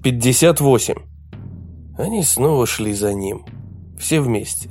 58. Они снова шли за ним. Все вместе.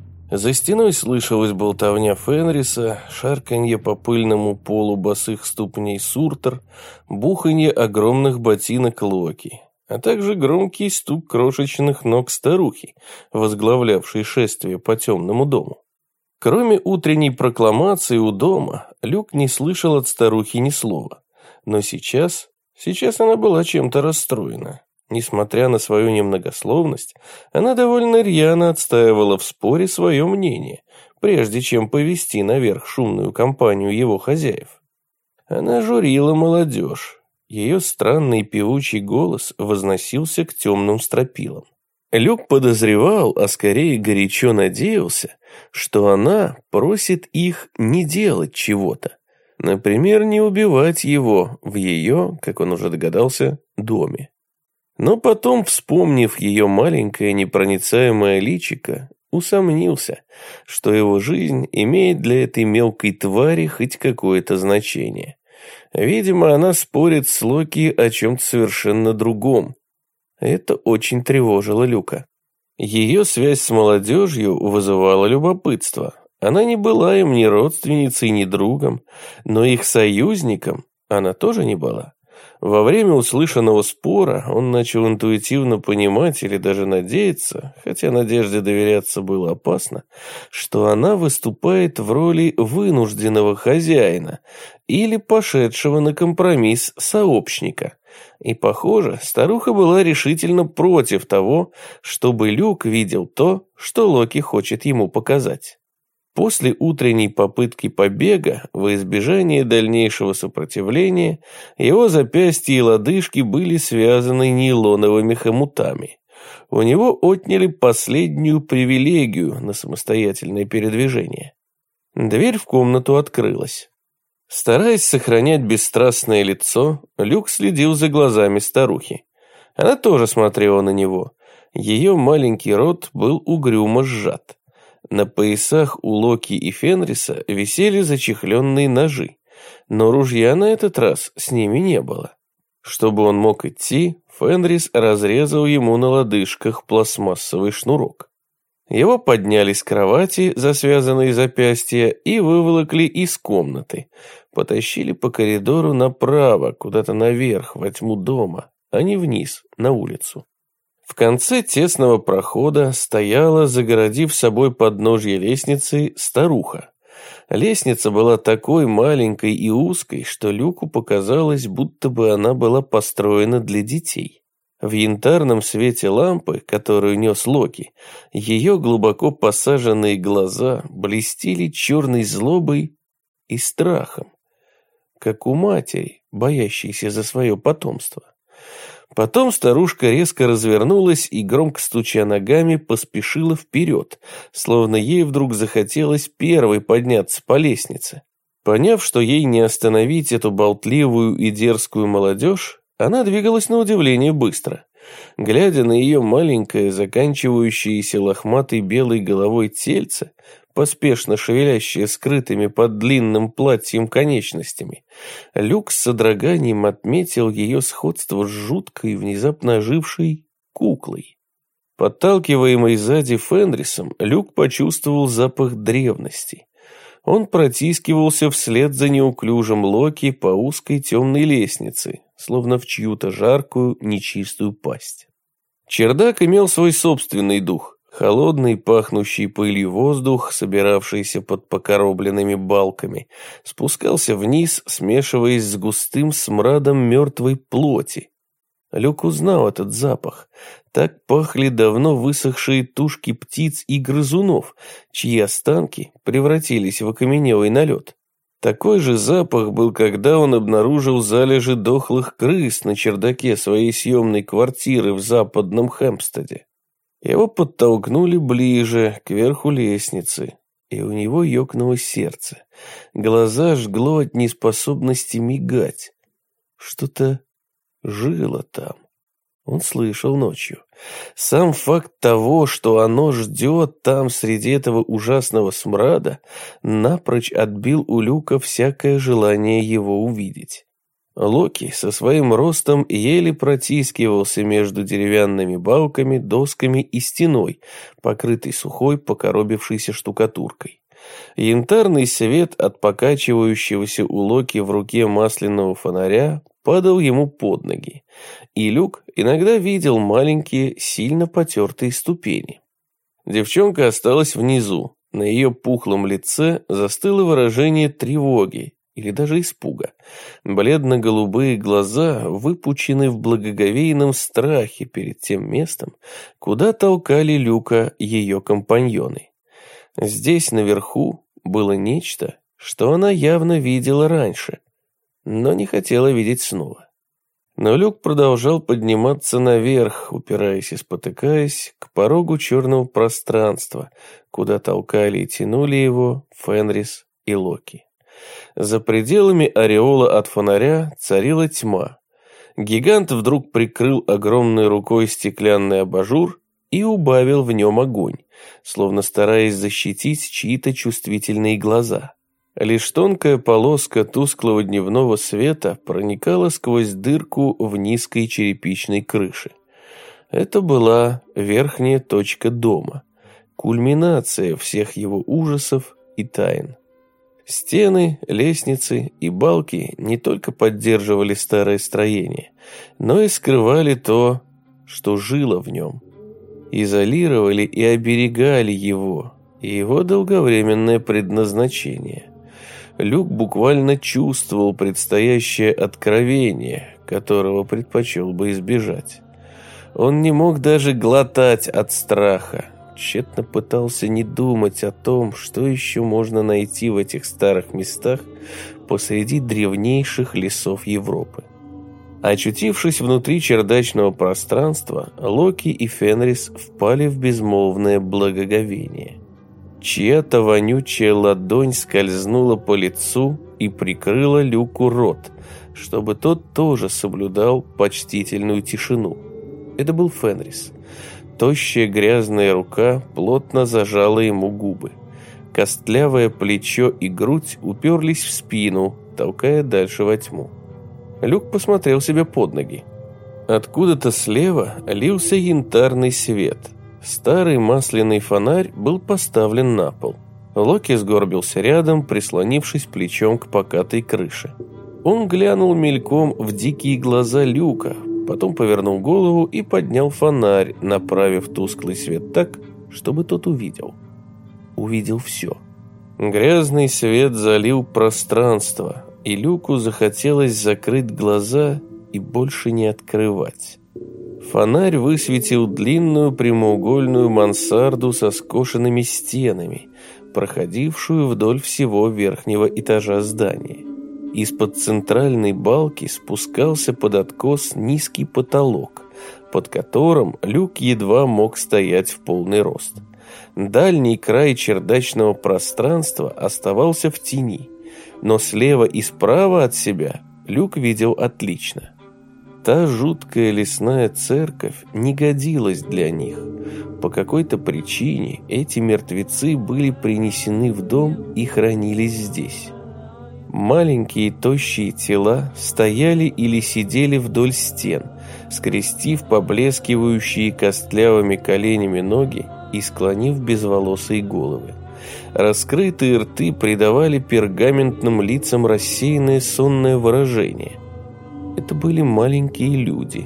За стеной слышалась болтовня Фенриса, шарканье по пыльному полу босых ступней Суртер, буханье огромных ботинок Локи, а также громкий стук крошечных ног старухи, возглавлявшей шествие по темному дому. Кроме утренней прокламации у дома, Люк не слышал от старухи ни слова. Но сейчас она была чем-то расстроена. Несмотря на свою немногословность, она довольно рьяно отстаивала в споре свое мнение, прежде чем повести наверх шумную компанию его хозяев. Она журила молодежь. Ее странный певучий голос возносился к темным стропилам. Люк подозревал, а скорее горячо надеялся, что она просит их не делать чего-то. Например, не убивать его в ее, как он уже догадался, доме. Но потом, вспомнив ее маленькое непроницаемое личико, усомнился, что его жизнь имеет для этой мелкой твари хоть какое-то значение. Видимо, она спорит с Локи о чем-то совершенно другом. Это очень тревожило Люка. Ее связь с молодежью вызывала любопытство. Она не была им ни родственницей, ни другом, но их союзником она тоже не была. Во время услышанного спора он начал интуитивно понимать или даже надеяться, хотя надежде доверяться было опасно, что она выступает в роли вынужденного хозяина или пошедшего на компромисс сообщника. И, похоже, старуха была решительно против того, чтобы Люк видел то, что Локи хочет ему показать. После утренней попытки побега, во избежание дальнейшего сопротивления, его запястья и лодыжки были связаны нейлоновыми хомутами. У него отняли последнюю привилегию на самостоятельное передвижение. Дверь в комнату открылась. Стараясь сохранять бесстрастное лицо, Люк следил за глазами старухи. Она тоже смотрела на него. Ее маленький рот был угрюмо сжат. На поясах у Локи и Фенриса висели зачехленные ножи, но ружья на этот раз с ними не было. Чтобы он мог идти, Фенрис разрезал ему на лодыжках пластмассовый шнурок. Его подняли с кровати за связанные запястья и выволокли из комнаты, потащили по коридору направо, куда-то наверх, во тьму дома, а не вниз, на улицу. В конце тесного прохода стояла, загородив собой подножье лестницы, старуха. Лестница была такой маленькой и узкой, что Люку показалось, будто бы она была построена для детей. В янтарном свете лампы, которую нес Локи, ее глубоко посаженные глаза блестели черной злобой и страхом, как у матери, боящейся за свое потомство. Потом старушка резко развернулась и, громко стуча ногами, поспешила вперед, словно ей вдруг захотелось первой подняться по лестнице. Поняв, что ей не остановить эту болтливую и дерзкую молодежь, она двигалась на удивление быстро. Глядя на ее маленькое, заканчивающееся лохматой белой головой тельце, поспешно шевелящее скрытыми под длинным платьем конечностями, Люк с содроганием отметил ее сходство с жуткой, внезапно ожившей куклой. Подталкиваемый сзади Фенрисом, Люк почувствовал запах древности. Он протискивался вслед за неуклюжим Локи по узкой темной лестнице, словно в чью-то жаркую, нечистую пасть. Чердак имел свой собственный дух. Холодный, пахнущий пылью воздух, собиравшийся под покоробленными балками, спускался вниз, смешиваясь с густым смрадом мертвой плоти. Люк узнал этот запах. Так пахли давно высохшие тушки птиц и грызунов, чьи останки превратились в окаменелый налет. Такой же запах был, когда он обнаружил залежи дохлых крыс на чердаке своей съемной квартиры в западном Хэмпстеде. Его подтолкнули ближе, к верху лестницы, и у него ёкнуло сердце. Глаза жгло от неспособности мигать. Что-то жило там. Он слышал ночью. Сам факт того, что оно ждет там среди этого ужасного смрада, напрочь отбил у Люка всякое желание его увидеть. Локи со своим ростом еле протискивался между деревянными балками, досками и стеной, покрытой сухой, покоробившейся штукатуркой. Янтарный свет от покачивающегося у Локи в руке масляного фонаря падал ему под ноги, и Люк иногда видел маленькие, сильно потертые ступени. Девчонка осталась внизу, на ее пухлом лице застыло выражение тревоги или даже испуга. Бледно-голубые глаза выпучены в благоговейном страхе перед тем местом, куда толкали Люка ее компаньоны. Здесь, наверху, было нечто, что она явно видела раньше, но не хотела видеть снова. Но Люк продолжал подниматься наверх, упираясь и спотыкаясь, к порогу черного пространства, куда толкали и тянули его Фенрис и Локи. За пределами ореола от фонаря царила тьма. Гигант вдруг прикрыл огромной рукой стеклянный абажур и убавил в нем огонь, словно стараясь защитить чьи-то чувствительные глаза. Лишь тонкая полоска тусклого дневного света проникала сквозь дырку в низкой черепичной крыше. Это была верхняя точка дома, кульминация всех его ужасов и тайн. Стены, лестницы и балки не только поддерживали старое строение, но и скрывали то, что жило в нем. Изолировали и оберегали его, и его долговременное предназначение. Люк буквально чувствовал предстоящее откровение, которого предпочел бы избежать. Он не мог даже глотать от страха, тщетно пытался не думать о том, что еще можно найти в этих старых местах посреди древнейших лесов Европы. Очутившись внутри чердачного пространства, Локи и Фенрис впали в безмолвное благоговение. Чья-то вонючая ладонь скользнула по лицу и прикрыла Люку рот, чтобы тот тоже соблюдал почтительную тишину. Это был Фенрис. Тощая грязная рука плотно зажала ему губы. Костлявое плечо и грудь уперлись в спину, толкая дальше во тьму. Люк посмотрел себе под ноги. Откуда-то слева лился янтарный свет. Старый масляный фонарь был поставлен на пол. Локи сгорбился рядом, прислонившись плечом к покатой крыше. Он глянул мельком в дикие глаза Люка, потом повернул голову и поднял фонарь, направив тусклый свет так, чтобы тот увидел. Увидел все. Грязный свет залил пространство, и Люку захотелось закрыть глаза и больше не открывать. Фонарь высветил длинную прямоугольную мансарду со скошенными стенами, проходившую вдоль всего верхнего этажа здания. Из-под центральной балки спускался под откос низкий потолок, под которым Люк едва мог стоять в полный рост. Дальний край чердачного пространства оставался в тени, но слева и справа от себя Люк видел отлично. Та жуткая лесная церковь не годилась для них. По какой-то причине эти мертвецы были принесены в дом и хранились здесь. Маленькие тощие тела стояли или сидели вдоль стен, скрестив поблескивающие костлявыми коленями ноги и склонив безволосые головы. Раскрытые рты придавали пергаментным лицам рассеянное сонное выражение. Это были маленькие люди.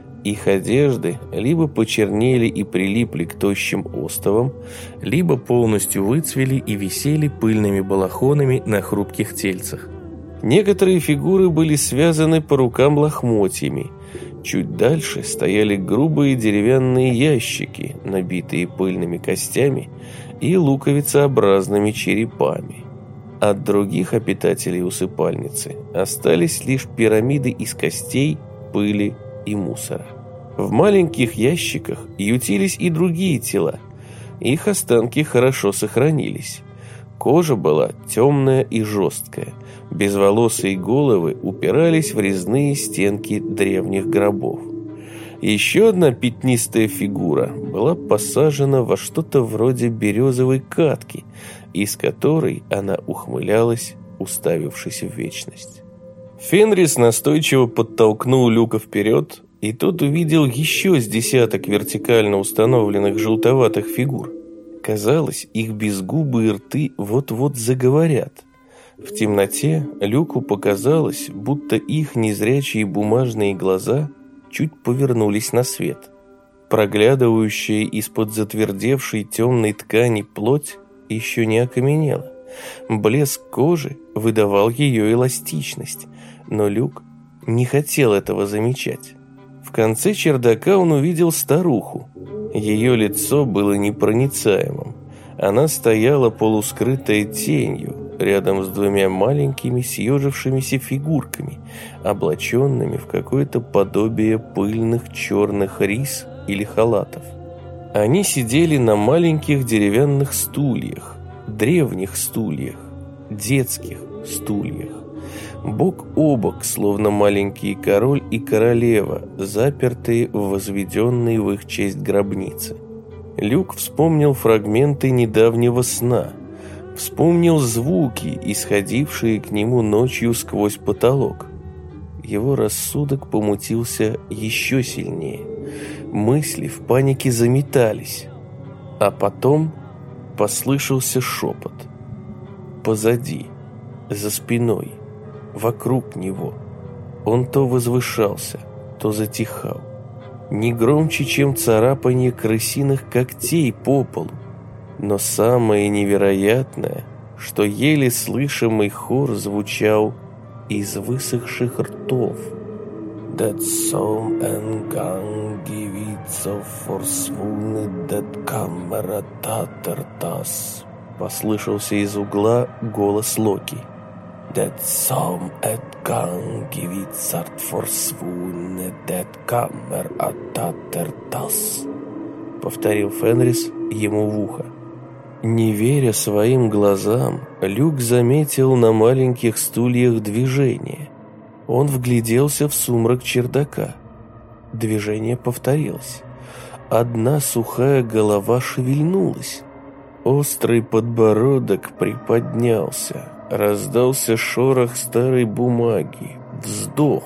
Их одежды либо почернели и прилипли к тощим остовам, либо полностью выцвели и висели пыльными балахонами на хрупких тельцах. Некоторые фигуры были связаны по рукам лохмотьями. Чуть дальше стояли грубые деревянные ящики, набитые пыльными костями и луковицеобразными черепами. От других обитателей усыпальницы остались лишь пирамиды из костей, пыли и мусора. В маленьких ящиках ютились и другие тела. Их останки хорошо сохранились. Кожа была темная и жесткая. Безволосые головы упирались в резные стенки древних гробов. Еще одна пятнистая фигура была посажена во что-то вроде березовой катки, из которой она ухмылялась, уставившись в вечность. Фенрис настойчиво подтолкнул Люка вперед, и тот увидел еще с десяток вертикально установленных желтоватых фигур. Казалось, их безгубые рты вот-вот заговорят. В темноте Люку показалось, будто их незрячие бумажные глаза чуть повернулись на свет. Проглядывающая из-под затвердевшей темной ткани плоть еще не окаменела. Блеск кожи выдавал ее эластичность, но Люк не хотел этого замечать. В конце чердака он увидел старуху. Ее лицо было непроницаемым. Она стояла полускрытая тенью, рядом с двумя маленькими съежившимися фигурками, облаченными в какое-то подобие пыльных черных рис или халатов. Они сидели на маленьких деревянных стульях, древних стульях, детских стульях, бок о бок, словно маленький король и королева, запертые в возведенной в их честь гробнице. Люк вспомнил фрагменты недавнего сна, вспомнил звуки, исходившие к нему ночью сквозь потолок. Его рассудок помутился еще сильнее. Мысли в панике заметались. А потом послышался шепот. Позади, за спиной, вокруг него. Он то возвышался, то затихал. Не громче, чем царапанье крысиных когтей по полу. Но самое невероятное, что еле слышимый хор звучал из высохших ртов. «That song and gang givits forsvunnen, that камера татертас», послышался из угла голос Локи. «That song and gang givits forsvunnen, that камера татертас», повторил Фенрис ему в ухо. Не веря своим глазам, Люк заметил на маленьких стульях движение. Он вгляделся в сумрак чердака. Движение повторилось. Одна сухая голова шевельнулась. Острый подбородок приподнялся. Раздался шорох старой бумаги. Вздох.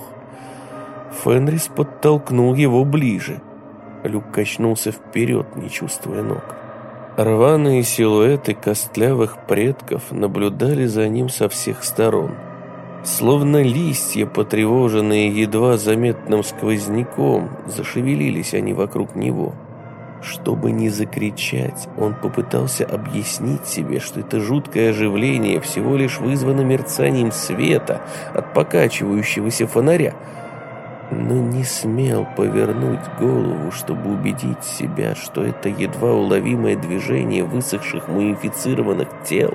Фенрис подтолкнул его ближе. Люк качнулся вперед, не чувствуя ног. Рваные силуэты костлявых предков наблюдали за ним со всех сторон. Словно листья, потревоженные едва заметным сквозняком, зашевелились они вокруг него. Чтобы не закричать, он попытался объяснить себе, что это жуткое оживление всего лишь вызвано мерцанием света от покачивающегося фонаря, но не смел повернуть голову, чтобы убедить себя, что это едва уловимое движение высохших мумифицированных тел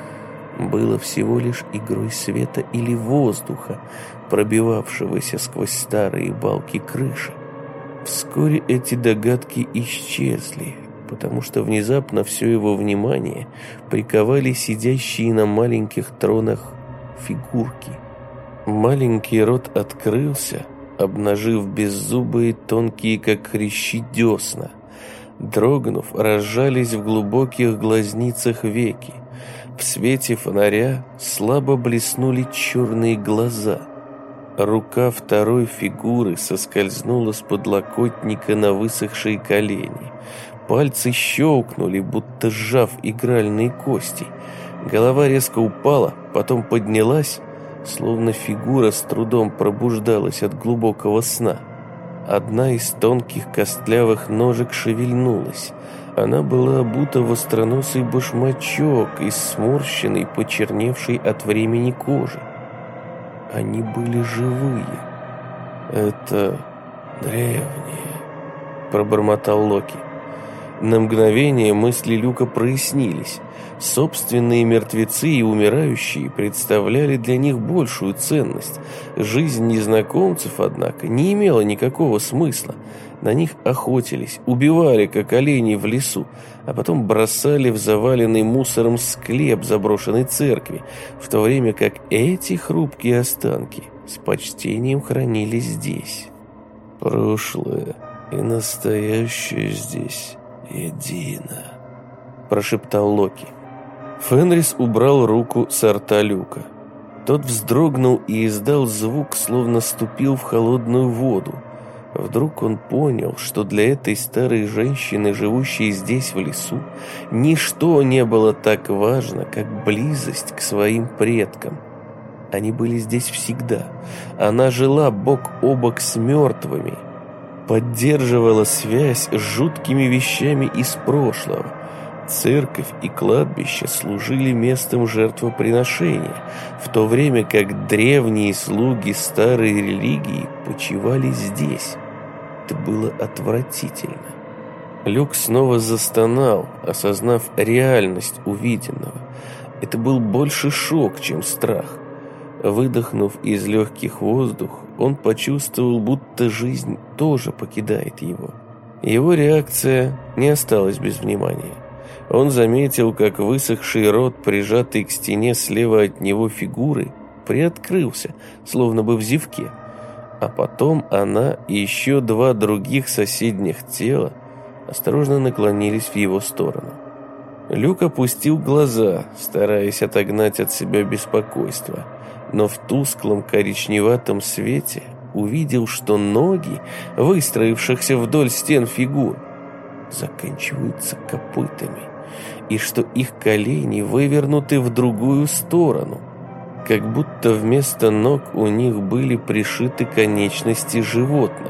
было всего лишь игрой света или воздуха, пробивавшегося сквозь старые балки крыши. Вскоре эти догадки исчезли, потому что внезапно все его внимание приковали сидящие на маленьких тронах фигурки. Маленький рот открылся, обнажив беззубые, тонкие, как хрящи, десна. Дрогнув, разжались в глубоких глазницах веки. В свете фонаря слабо блеснули черные глаза. Рука второй фигуры соскользнула с подлокотника на высохшие колени. Пальцы щелкнули, будто сжав игральные кости. Голова резко упала, потом поднялась, словно фигура с трудом пробуждалась от глубокого сна. Одна из тонких костлявых ножек шевельнулась. Она была обута в остроносый башмачок из сморщенной, почерневшей от времени кожи. Они были живые. «Это древние», — пробормотал Локи. На мгновение мысли Люка прояснились. Собственные мертвецы и умирающие представляли для них большую ценность. Жизнь незнакомцев, однако, не имела никакого смысла. На них охотились, убивали, как оленей в лесу, а потом бросали в заваленный мусором склеп заброшенной церкви, в то время как эти хрупкие останки с почтением хранились здесь. «Прошлое и настоящее здесь едино», – прошептал Локи. Фенрис убрал руку с рта Люка. Тот вздрогнул и издал звук, словно ступил в холодную воду. Вдруг он понял, что для этой старой женщины, живущей здесь в лесу, ничто не было так важно, как близость к своим предкам. Они были здесь всегда. Она жила бок о бок с мертвыми, поддерживала связь с жуткими вещами из прошлого. Церковь и кладбище служили местом жертвоприношения, в то время как древние слуги старой религии почивали здесь. Это было отвратительно. Люк снова застонал, осознав реальность увиденного. Это был больше шок, чем страх. Выдохнув из легких воздух, он почувствовал, будто жизнь тоже покидает его. Его реакция не осталась без внимания. Он заметил, как высохший рот, прижатый к стене слева от него фигуры, приоткрылся, словно бы в зевке. А потом она и еще два других соседних тела осторожно наклонились в его сторону. Люк опустил глаза, стараясь отогнать от себя беспокойство, но в тусклом коричневатом свете увидел, что ноги, выстроившихся вдоль стен фигур, заканчиваются копытами, и что их колени вывернуты в другую сторону, как будто вместо ног у них были пришиты конечности животных.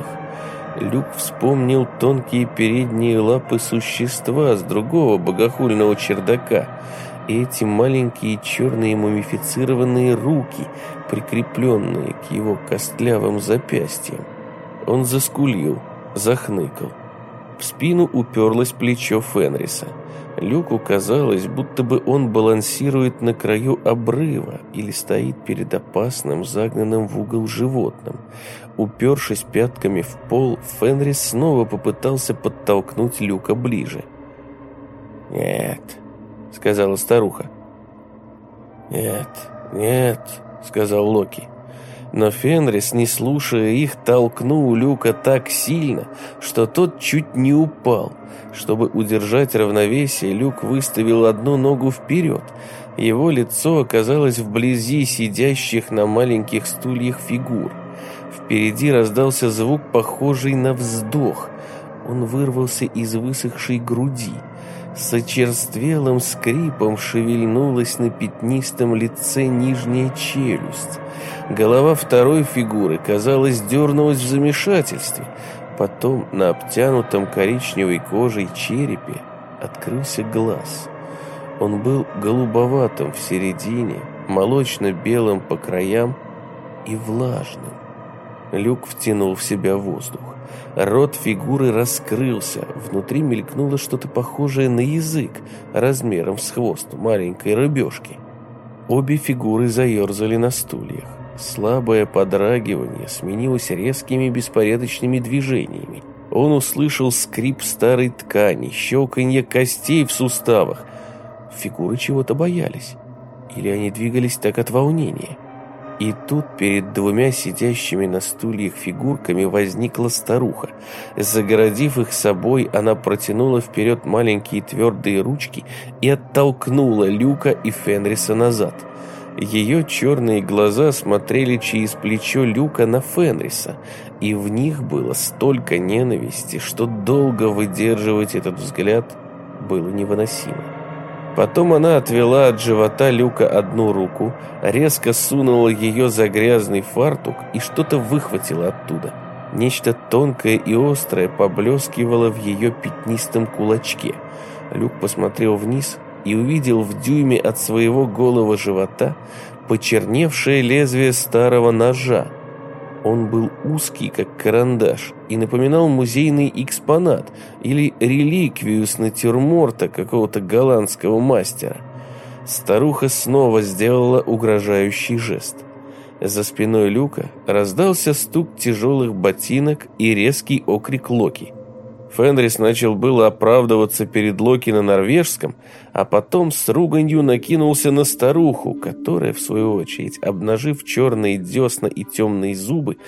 Люк вспомнил тонкие передние лапы существа с другого богохульного чердака и эти маленькие черные мумифицированные руки, прикрепленные к его костлявым запястьям. Он заскулил, захныкал. В спину уперлось плечо Фенриса. Люку казалось, будто бы он балансирует на краю обрыва или стоит перед опасным, загнанным в угол животным. Упершись пятками в пол, Фенрис снова попытался подтолкнуть Люка ближе. «Нет», — сказала старуха. «Нет, нет», — сказал Локи. Но Фенрис, не слушая их, толкнул Люка так сильно, что тот чуть не упал. Чтобы удержать равновесие, Люк выставил одну ногу вперед. Его лицо оказалось вблизи сидящих на маленьких стульях фигур. Впереди раздался звук, похожий на вздох. Он вырвался из высохшей груди. С очерствелым скрипом шевельнулась на пятнистом лице нижняя челюсть. Голова второй фигуры, казалось, дернулась в замешательстве. Потом на обтянутом коричневой кожей черепе открылся глаз. Он был голубоватым в середине, молочно-белым по краям и влажным. Люк втянул в себя воздух. Рот фигуры раскрылся, внутри мелькнуло что-то похожее на язык, размером с хвост маленькой рыбешки. Обе фигуры заерзали на стульях. Слабое подрагивание сменилось резкими беспорядочными движениями. Он услышал скрип старой ткани, щелканье костей в суставах. Фигуры чего-то боялись. Или они двигались так от волнения. И тут перед двумя сидящими на стульях фигурками возникла старуха. Загородив их собой, она протянула вперед маленькие твердые ручки и оттолкнула Люка и Фенриса назад. Ее черные глаза смотрели через плечо Люка на Фенриса, и в них было столько ненависти, что долго выдерживать этот взгляд было невыносимо. Потом она отвела от живота Люка одну руку, резко сунула ее за грязный фартук и что-то выхватила оттуда. Нечто тонкое и острое поблескивало в ее пятнистом кулачке. Люк посмотрел вниз и увидел в дюйме от своего голого живота почерневшее лезвие старого ножа. Он был узкий, как карандаш, и напоминал музейный экспонат или реликвию с натюрморта какого-то голландского мастера. Старуха снова сделала угрожающий жест. За спиной Люка раздался стук тяжелых ботинок и резкий окрик Локи. Фенрис начал было оправдываться перед Локи на норвежском, а потом с руганью накинулся на старуху, которая, в свою очередь, обнажив черные десна и темные зубы,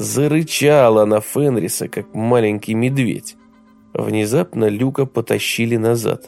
зарычала на Фенриса, как маленький медведь. Внезапно Люка потащили назад.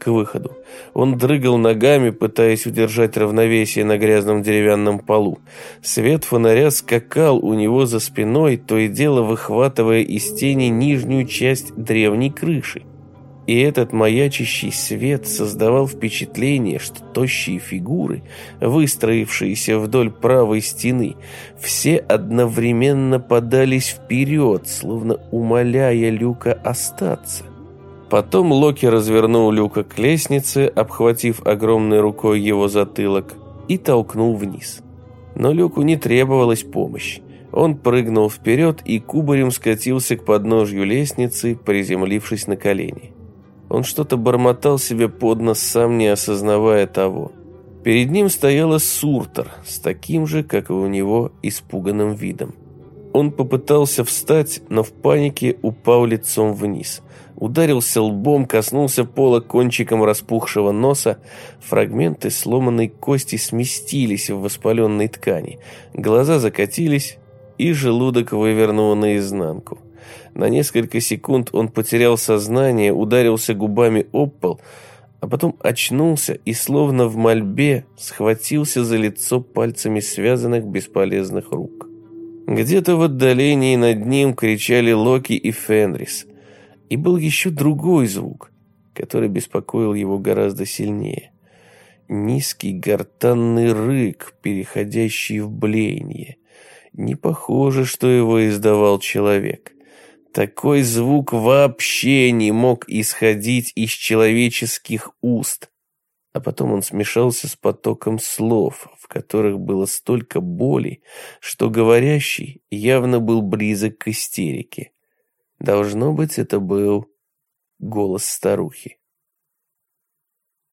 к выходу. Он дрыгал ногами, пытаясь удержать равновесие на грязном деревянном полу. Свет фонаря скакал у него за спиной, то и дело выхватывая из тени нижнюю часть древней крыши. И этот маячащий свет создавал впечатление, что тощие фигуры, выстроившиеся вдоль правой стены, все одновременно подались вперед, словно умоляя Люка остаться. Потом Локи развернул Люка к лестнице, обхватив огромной рукой его затылок, и толкнул вниз. Но Люку не требовалась помощь. Он прыгнул вперед и кубарем скатился к подножью лестницы, приземлившись на колени. Он что-то бормотал себе под нос, сам не осознавая того. Перед ним стояла Суртер с таким же, как и у него, испуганным видом. Он попытался встать, но в панике упал лицом вниз. Ударился лбом, коснулся пола кончиком распухшего носа. Фрагменты сломанной кости сместились в воспаленной ткани. Глаза закатились, и желудок вывернуло наизнанку. На несколько секунд он потерял сознание, ударился губами об пол, а потом очнулся и, словно в мольбе, схватился за лицо пальцами связанных бесполезных рук. Где-то в отдалении над ним кричали Локи и Фенрис. И был еще другой звук, который беспокоил его гораздо сильнее. Низкий гортанный рык, переходящий в блеяние. Не похоже, что его издавал человек. Такой звук вообще не мог исходить из человеческих уст. А потом он смешался с потоком слов, в которых было столько боли, что говорящий явно был близок к истерике. Должно быть, это был голос старухи.